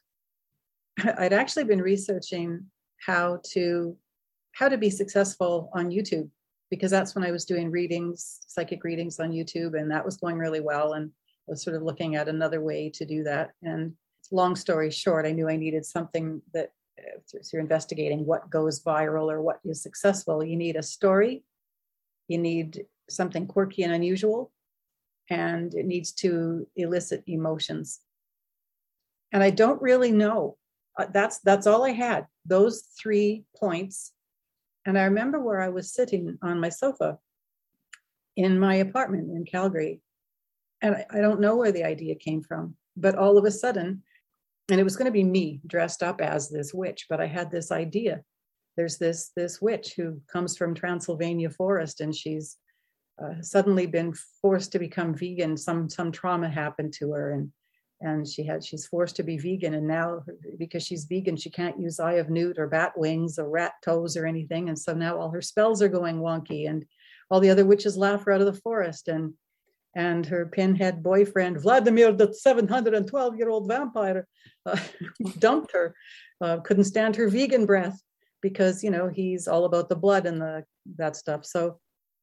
I'd actually been researching how to how to be successful on YouTube, because that's when I was doing readings, psychic readings on YouTube, and that was going really well. And I was sort of looking at another way to do that. And long story short, I knew I needed something that, uh, so you're investigating what goes viral or what is successful. You need a story, you need something quirky and unusual, and it needs to elicit emotions. And I don't really know. Uh, that's that's all I had, those three points. And I remember where I was sitting on my sofa in my apartment in Calgary. And I, I don't know where the idea came from, but all of a sudden, and it was going to be me dressed up as this witch, but I had this idea. There's this, this witch who comes from Transylvania forest, and she's uh, suddenly been forced to become vegan. Some, some trauma happened to her, and, and she had, she's forced to be vegan. And now because she's vegan, she can't use eye of newt or bat wings or rat toes or anything. And so now all her spells are going wonky, and all the other witches laugh her out of the forest. And And her pinhead boyfriend, Vladimir, the seven hundred twelve year old vampire, uh, dumped her, uh, couldn't stand her vegan breath because, you know, he's all about the blood and the that stuff. So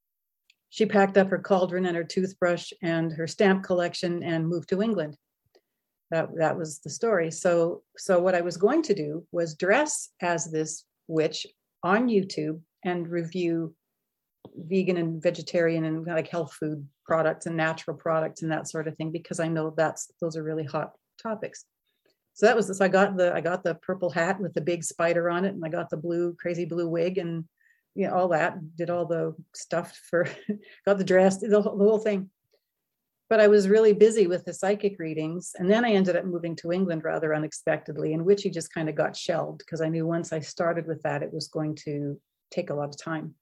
she packed up her cauldron and her toothbrush and her stamp collection and moved to England. That, that was the story. So, so what I was going to do was dress as this witch on YouTube and review vegan and vegetarian and like health food products and natural products and that sort of thing, because I know that's those are really hot topics. So that was this. I got the I got the purple hat with the big spider on it, and I got the blue crazy blue wig, and you know all that. Did all the stuff for got the dress, the, the whole thing. but I was really busy with the psychic readings. And then I ended up moving to England rather unexpectedly, and witchy just kind of got shelved because I knew once I started with that, it was going to take a lot of time.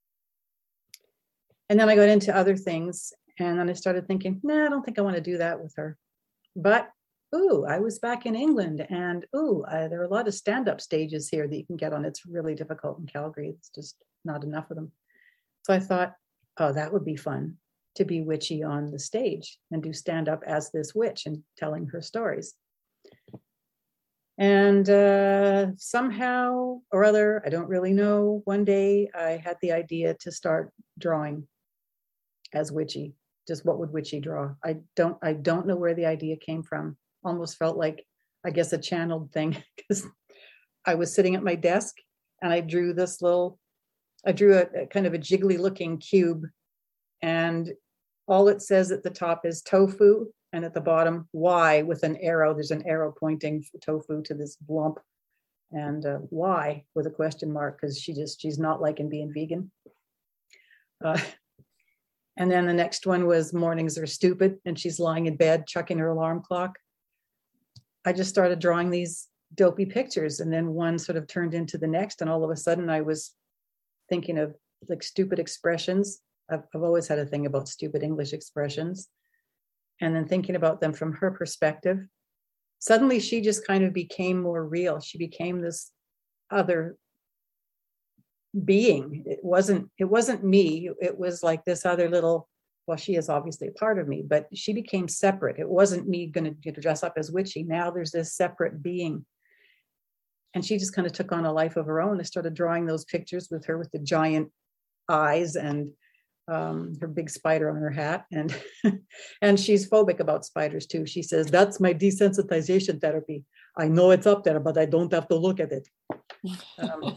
And then I got into other things, and then I started thinking, nah, I don't think I want to do that with her. But, ooh, I was back in England, and ooh, I, there are a lot of stand-up stages here that you can get on. It's really difficult in Calgary. It's just not enough of them. So I thought, oh, that would be fun, to be witchy on the stage and do stand-up as this witch and telling her stories. And uh, somehow or other, I don't really know, one day I had the idea to start drawing as witchy. Just what would witchy draw? I don't, I don't know where the idea came from. Almost felt like, I guess, a channeled thing, because I was sitting at my desk and I drew this little, I drew a, a kind of a jiggly looking cube, and all it says at the top is tofu, and at the bottom, Y with an arrow. There's an arrow pointing tofu to this lump, and uh, why with a question mark, because she just, she's not liking being vegan. Uh, and then the next one was mornings are stupid, and she's lying in bed, chucking her alarm clock. I just started drawing these dopey pictures, and then one sort of turned into the next, and all of a sudden I was thinking of like stupid expressions. I've, I've always had a thing about stupid English expressions. And then thinking about them from her perspective, suddenly she just kind of became more real. She became this other being. It wasn't, it wasn't me. It was like this other little, well, she is obviously a part of me, but she became separate. It wasn't me going to dress up as witchy. Now there's this separate being. And she just kind of took on a life of her own. I started drawing those pictures with her with the giant eyes and um her big spider on her hat, and and she's phobic about spiders too. She says, that's my desensitization therapy. I know it's up there, but I don't have to look at it. Um,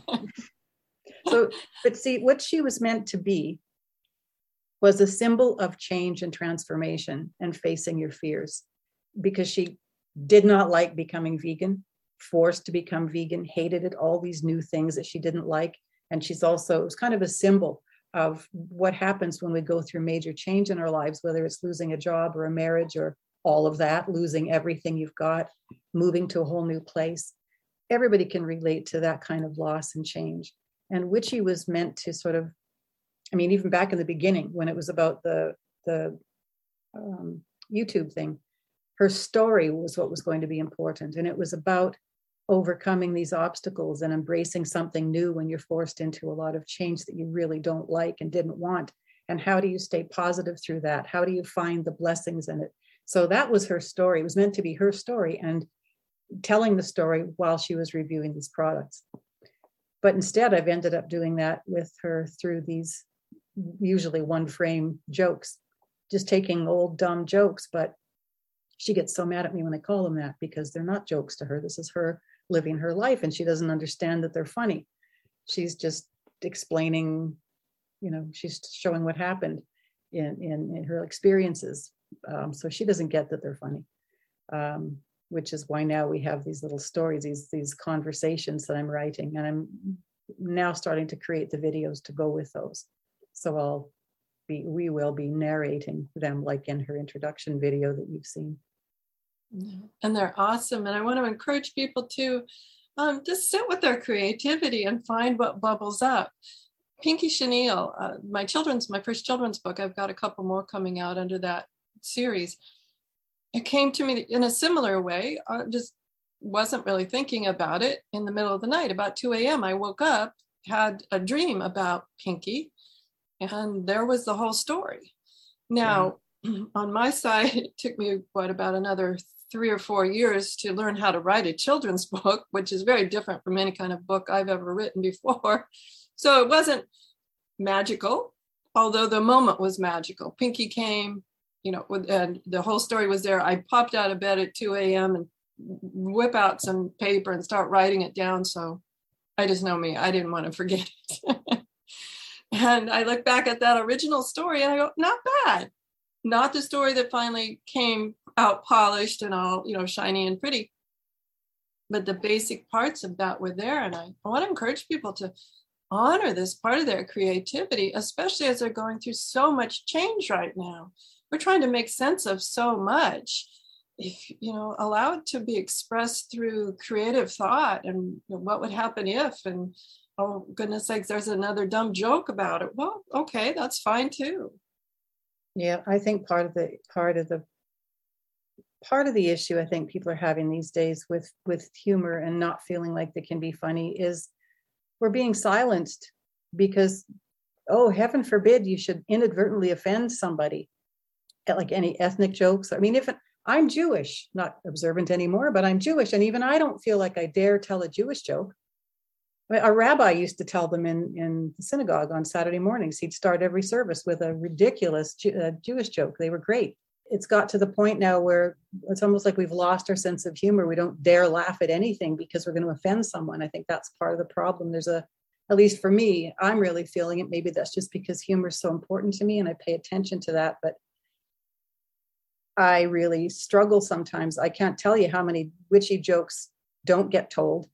so, but see, what she was meant to be was a symbol of change and transformation and facing your fears, because she did not like becoming vegan, forced to become vegan, hated it, all these new things that she didn't like. And she's also, it was kind of a symbol of what happens when we go through major change in our lives, whether it's losing a job or a marriage or all of that, losing everything you've got, moving to a whole new place. Everybody can relate to that kind of loss and change. And witchy was meant to sort of, I mean, even back in the beginning, when it was about the, the um, YouTube thing, her story was what was going to be important. And it was about overcoming these obstacles and embracing something new when you're forced into a lot of change that you really don't like and didn't want. And how do you stay positive through that? How do you find the blessings in it? So that was her story. It was meant to be her story, and telling the story while she was reviewing these products. But instead, I've ended up doing that with her through these usually one frame jokes, just taking old dumb jokes. But she gets so mad at me when I call them that, because they're not jokes to her. This is her living her life, and she doesn't understand that they're funny. She's just explaining, you know, she's showing what happened in, in, in her experiences. Um, so she doesn't get that they're funny, um, which is why now we have these little stories, these, these conversations that I'm writing, and I'm now starting to create the videos to go with those. So I'll be, we will be narrating them like in her introduction video that you've seen. And they're awesome. And I want to encourage people to um, just sit with their creativity and find what bubbles up. Pinky Chenille, uh, my children's, my first children's book, I've got a couple more coming out under that series. It came to me in a similar way. I just wasn't really thinking about it. In the middle of the night, about two a.m., I woke up, had a dream about Pinky, and there was the whole story. Now, yeah. On my side, it took me, what, about another three or four years to learn how to write a children's book, which is very different from any kind of book I've ever written before. So it wasn't magical, although the moment was magical. Pinky came, you know, and the whole story was there. I popped out of bed at two a.m. and whip out some paper and start writing it down. So I just know me, I didn't want to forget it. And I look back at that original story and I go, not bad. Not the story that finally came out polished and all, you know, shiny and pretty, but the basic parts of that were there. And I, I want to encourage people to honor this part of their creativity, especially as they're going through so much change right now. We're trying to make sense of so much. If, you know, allow it to be expressed through creative thought, and you know, what would happen if, and oh goodness sakes, there's another dumb joke about it. Well, okay, that's fine too. Yeah, I think part of the part of the part of the issue I think people are having these days with with humor and not feeling like they can be funny is we're being silenced because, oh, heaven forbid you should inadvertently offend somebody at like any ethnic jokes. I mean, if it, I'm Jewish, not observant anymore, but I'm Jewish, and even I don't feel like I dare tell a Jewish joke. I mean, a rabbi used to tell them in, in the synagogue on Saturday mornings. He'd start every service with a ridiculous Jew, uh, Jewish joke. They were great. It's got to the point now where it's almost like we've lost our sense of humor. We don't dare laugh at anything because we're going to offend someone. I think that's part of the problem. There's a, at least for me, I'm really feeling it. Maybe that's just because humor is so important to me and I pay attention to that. But I really struggle sometimes. I can't tell you how many witchy jokes don't get told.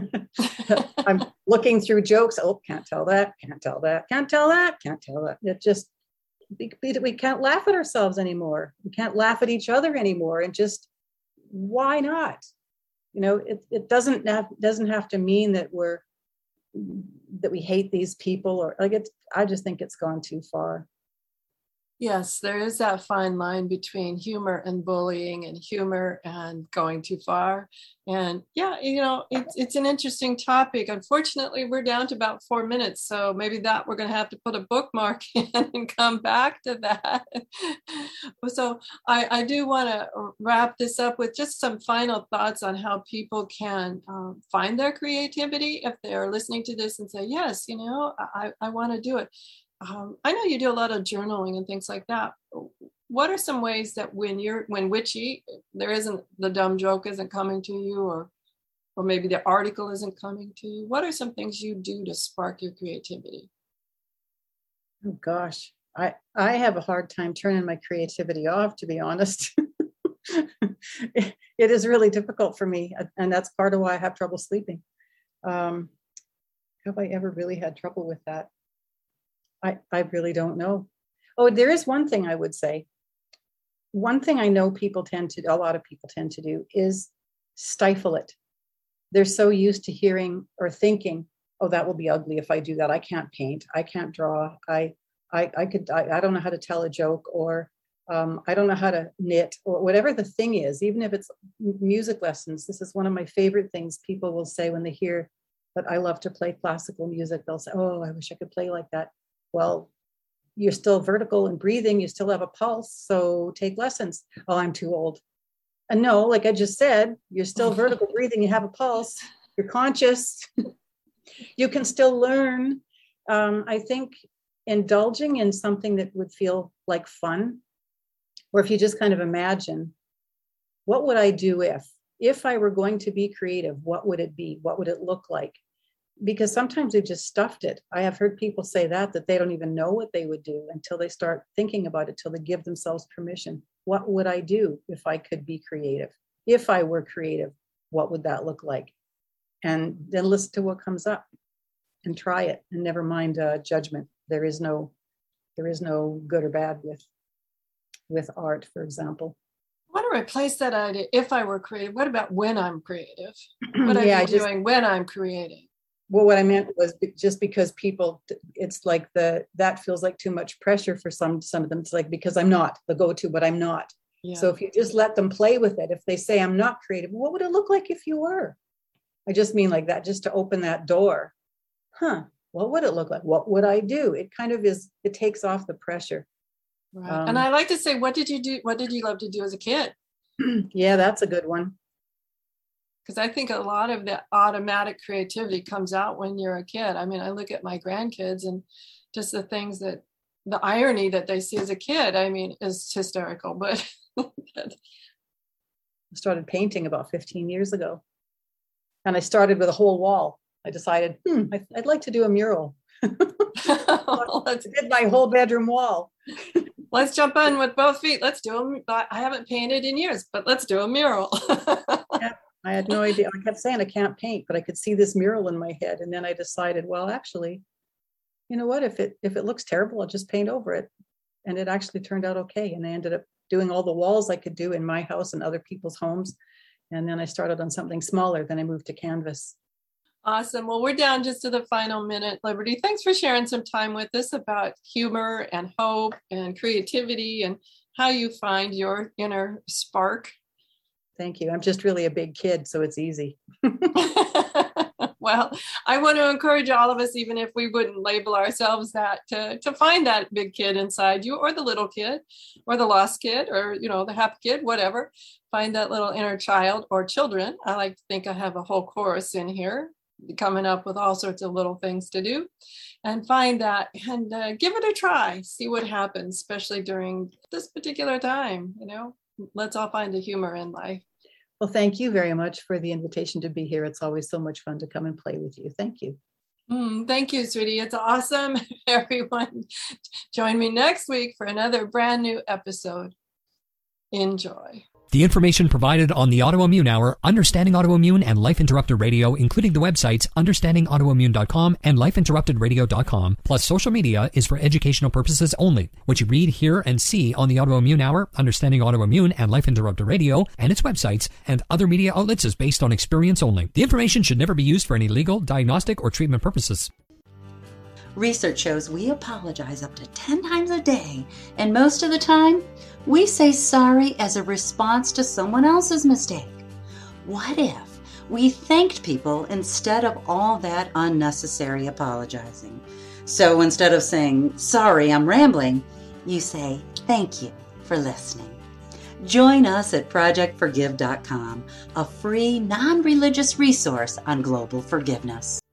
I'm looking through jokes. Oh, can't tell that, can't tell that, can't tell that, can't tell that. It just, we can't laugh at ourselves anymore. We can't laugh at each other anymore. And just, why not? You know, it, it doesn't have, doesn't have to mean that we're, that we hate these people or like it's, I just think it's gone too far. Yes, there is that fine line between humor and bullying and humor and going too far. And yeah, you know, it's it's an interesting topic. Unfortunately, we're down to about four minutes. So maybe that we're going to have to put a bookmark in and come back to that. So I, I do want to wrap this up with just some final thoughts on how people can um, find their creativity if they're listening to this and say, yes, you know, I, I want to do it. Um, I know you do a lot of journaling and things like that. What are some ways that when you're, when witchy, there isn't, the dumb joke isn't coming to you, or, or maybe the article isn't coming to you? What are some things you do to spark your creativity? Oh gosh, I, I have a hard time turning my creativity off, to be honest. it, it is really difficult for me. And that's part of why I have trouble sleeping. Um, have I ever really had trouble with that? I, I really don't know. Oh, there is one thing I would say. One thing I know people tend to, a lot of people tend to do is stifle it. They're so used to hearing or thinking, oh, that will be ugly if I do that. I can't paint. I can't draw. I I, I could, I, I don't know how to tell a joke, or um, I don't know how to knit, or whatever the thing is, even if it's music lessons. This is one of my favorite things people will say when they hear that I love to play classical music. They'll say, oh, I wish I could play like that. Well, you're still vertical and breathing. You still have a pulse. So take lessons. Oh, I'm too old. And no, like I just said, you're still vertical breathing. You have a pulse. You're conscious. You can still learn. Um, I think indulging in something that would feel like fun, or if you just kind of imagine, what would I do if, if I were going to be creative, what would it be? What would it look like? Because sometimes they've just stuffed it. I have heard people say that, that they don't even know what they would do until they start thinking about it, till they give themselves permission. What would I do if I could be creative? If I were creative, what would that look like? And then listen to what comes up and try it, and never mind uh, judgment. There is no, there is no good or bad with, with art, for example. I want to replace that idea. If I were creative, what about when I'm creative? What are yeah, you just, doing when I'm creating? Well, what I meant was just because people, it's like the, that feels like too much pressure for some, some of them. It's like, because I'm not the go-to, but I'm not. Yeah. So if you just let them play with it, if they say I'm not creative, what would it look like if you were? I just mean like that, just to open that door. Huh, what would it look like? What would I do? It kind of is, it takes off the pressure. Right. Um, and I like to say, what did you do? What did you love to do as a kid? Yeah, that's a good one. Because I think a lot of the automatic creativity comes out when you're a kid. I mean, I look at my grandkids and just the things that, the irony that they see as a kid, I mean, is hysterical. But I started painting about fifteen years ago. And I started with a whole wall. I decided, hmm, I'd like to do a mural. Well, I did my whole bedroom wall. Let's jump in with both feet. Let's do them. I haven't painted in years, but let's do a mural. Yeah. I had no idea. I kept saying I can't paint, but I could see this mural in my head. And then I decided, well, actually, you know what, if it if it looks terrible, I'll just paint over it. And it actually turned out okay. And I ended up doing all the walls I could do in my house and other people's homes. And then I started on something smaller. Then I moved to canvas. Awesome. Well, we're down just to the final minute, Liberty. Thanks for sharing some time with us about humor and hope and creativity and how you find your inner spark. Thank you. I'm just really a big kid, so it's easy. Well, I want to encourage all of us, even if we wouldn't label ourselves that, to, to find that big kid inside you, or the little kid, or the lost kid, or, you know, the happy kid, whatever. Find that little inner child or children. I like to think I have a whole chorus in here, coming up with all sorts of little things to do, and find that and uh, give it a try. See what happens, especially during this particular time. You know, let's all find the humor in life. Well, thank you very much for the invitation to be here. It's always so much fun to come and play with you. Thank you. Mm, thank you, sweetie. It's awesome. Everyone, join me next week for another brand new episode. Enjoy. The information provided on the Autoimmune Hour, Understanding Autoimmune, and Life Interrupted Radio, including the websites understanding autoimmune dot com and life interrupted radio dot com, plus social media, is for educational purposes only. What you read, hear, and see on the Autoimmune Hour, Understanding Autoimmune, and Life Interrupted Radio, and its websites, and other media outlets is based on experience only. The information should never be used for any legal, diagnostic, or treatment purposes. Research shows we apologize up to ten times a day, and most of the time, we say sorry as a response to someone else's mistake. What if we thanked people instead of all that unnecessary apologizing? So instead of saying, sorry, I'm rambling, you say, thank you for listening. Join us at project forgive dot com, a free, non-religious resource on global forgiveness.